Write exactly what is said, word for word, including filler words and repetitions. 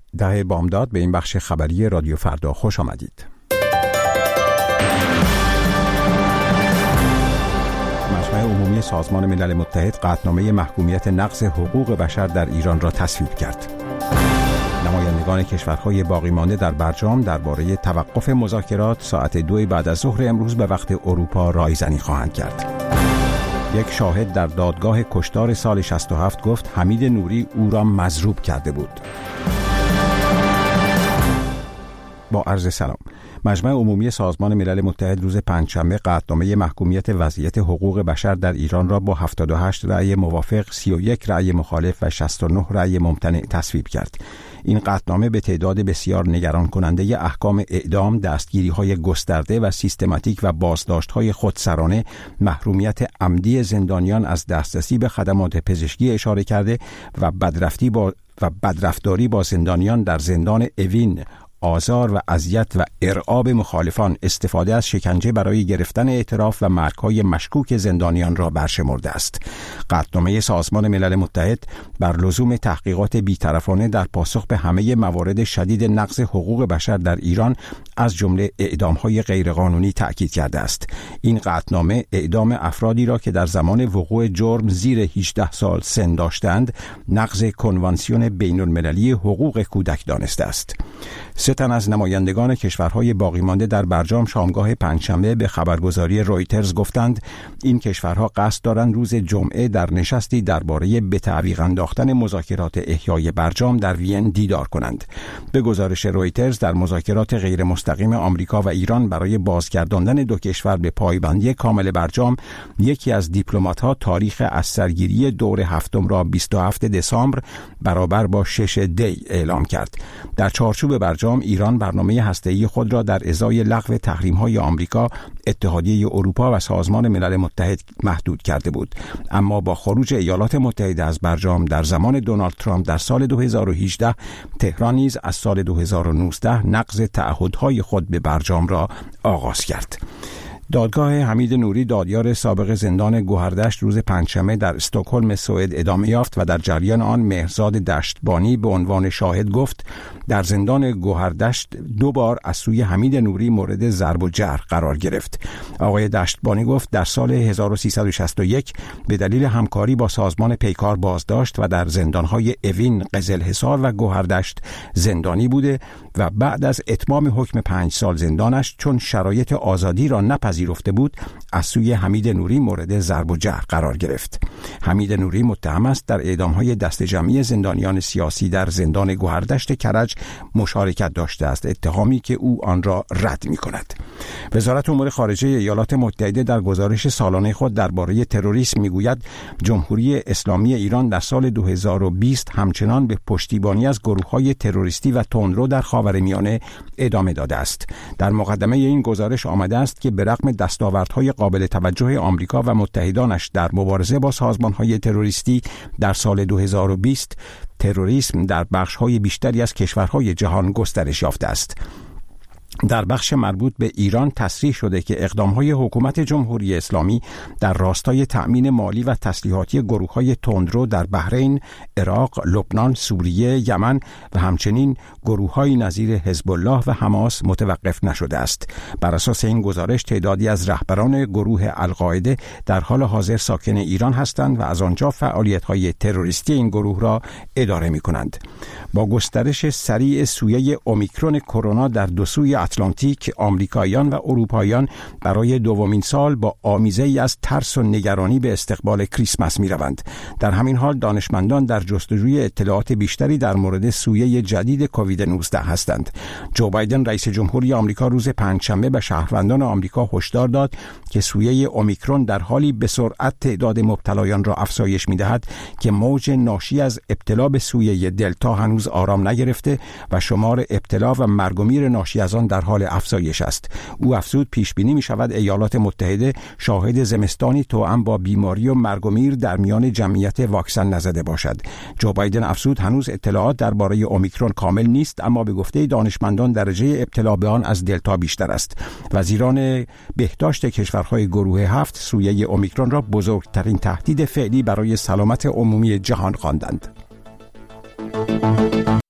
ده بامداد به این بخش خبری رادیو فردا خوش آمدید. مجمع عمومی سازمان ملل متحد قطعنامه محکومیت نقض حقوق بشر در ایران را تصویب کرد. نمایندگان کشورهای باقی مانده در برجام درباره توقف مذاکرات ساعت دو بعد از ظهر امروز به وقت اروپا رایزنی خواهند کرد. یک شاهد در دادگاه کشتار سال شصت و هفت گفت حمید نوری او را مضروب کرده بود. با عرض سلام. مجمع عمومی سازمان ملل متحد روز پنجشنبه قطعنامه محکومیت وضعیت حقوق بشر در ایران را با هفتاد و هشت رأی موافق، سی و یک رأی مخالف و شصت و نه رأی ممتنع تصویب کرد. این قطعنامه به تعداد بسیار نگران کننده احکام اعدام، دستگیری‌های گسترده و سیستماتیک و بازداشت‌های خودسرانه، محرومیت عمدی زندانیان از دسترسی به خدمات پزشکی اشاره کرده و بدرفتی با و بدرفتاری با زندانیان در زندان اوین، آزار و اذیت و ارعاب مخالفان، استفاده از شکنجه برای گرفتن اعتراف و مرگ‌های مشکوک زندانیان را برشمرده است. قطعنامه سازمان ملل متحد بر لزوم تحقیقات بی‌طرفانه در پاسخ به همه موارد شدید نقض حقوق بشر در ایران از جمله اعدام‌های غیرقانونی تأکید کرده است. این قطعنامه اعدام افرادی را که در زمان وقوع جرم زیر هجده سال سن داشتند نقض کنوانسیون بین‌المللی حقوق کودک دانسته است. سه تن از نمایندگان کشورهای باقی مانده در برجام شامگاه پنجشنبه به خبرگزاری رویترز گفتند این کشورها قصد دارند روز جمعه در نشستی درباره به تعویق انداختن مذاکرات احیای برجام در وین دیدار کنند. به گزارش رویترز در مذاکرات غیر مستقیم آمریکا و ایران برای بازگرداندن دو کشور به پایبندی کامل برجام، یکی از دیپلمات‌ها تاریخ از سرگیری دور هفتم را بیست و هفتم دسامبر برابر با شش دی اعلام کرد. در چارچوب برجام ایران برنامه هسته‌ای خود را در ازای لغو تحریم‌های آمریکا، اتحادیه اروپا و سازمان ملل متحد محدود کرده بود. اما با خروج ایالات متحده از برجام در زمان دونالد ترامپ در سال دو هزار و هجده، تهران نیز از سال دو هزار و نوزده نقض تعهدهای خود به برجام را آغاز کرد. دادگاه حمید نوری دادیار سابق زندان گوهردشت روز پنجشنبه در استکهلم سوئد ادامه یافت و در جریان آن مهرزاد دشتبانی به عنوان شاهد گفت در زندان گوهردشت دو بار از سوی حمید نوری مورد ضرب و جرح قرار گرفت. آقای دشتبانی گفت در سال هزار و سیصد و شصت و یک به دلیل همکاری با سازمان پیکار بازداشت و در زندانهای اوین، قزلحصار و گوهردشت زندانی بوده و بعد از اتمام حکم پنج سال زندانش چون شرایط آزادی را نپذیرفته بود از سوی حمید نوری مورد ضرب و جرح قرار گرفت. حمید نوری متهم است در اعدام‌های دست جمعی زندانیان سیاسی در زندان گوهردشت کرج مشارکت داشته است، اتهامی که او آن را رد می‌کند. وزارت امور خارجه ایالات متحده در گزارش سالانه خود درباره تروریسم می‌گوید جمهوری اسلامی ایران در سال دو هزار و بیست همچنان به پشتیبانی از گروه‌های تروریستی و تندرو در خاورمیانه ادامه داده است. در مقدمه این گزارش آمده است که به رغم دستاوردهای قابل توجه آمریکا و متحدانش در مبارزه با سازمان‌های تروریستی در سال دو هزار و بیست، تروریسم در بخش‌های بیشتری از کشورهای جهان گسترش یافته است. در بخش مربوط به ایران تصریح شده که اقدام‌های حکومت جمهوری اسلامی در راستای تأمین مالی و تسلیحاتی گروه‌های تندرو در بحرین، عراق، لبنان، سوریه، یمن و همچنین گروه‌های نظیر حزب الله و حماس متوقف نشده است. بر اساس این گزارش تعدادی از رهبران گروه القاعده در حال حاضر ساکن ایران هستند و از آنجا فعالیت‌های تروریستی این گروه را اداره می‌کنند. با گسترش سریع سویه اومیکرون کرونا در دو سوی اتلانتیک، آمریکاییان و اروپاییان برای دومین سال با آمیزه‌ای از ترس و نگرانی به استقبال کریسمس می‌روند. در همین حال دانشمندان در جستجوی اطلاعات بیشتری در مورد سویه جدید کووید نوزده هستند. جو بایدن رئیس جمهوری آمریکا روز پنجشنبه به شهروندان آمریکا هشدار داد که سویه اومیکرون در حالی به سرعت تعداد مبتلایان را افزایش می‌دهد که موج ناشی از ابتلا به سویه دلتا هنوز آرام نگرفته و شمار ابتلا و مرگ و میر ناشی از آن در حال افزایش است. او افزود پیش بینی می شود ایالات متحده شاهد زمستانی توأم با بیماری و مرگ و میر در میان جمعیت واکسن نزده باشد. جو بایدن افزود هنوز اطلاعات درباره اومیکرون کامل نیست، اما به گفته دانشمندان درجه ابتلا به آن از دلتا بیشتر است. وزیران بهداشت کشورهای گروه هفت سویه اومیکرون را بزرگترین تهدید فعلی برای سلامت عمومی جهان خواندند.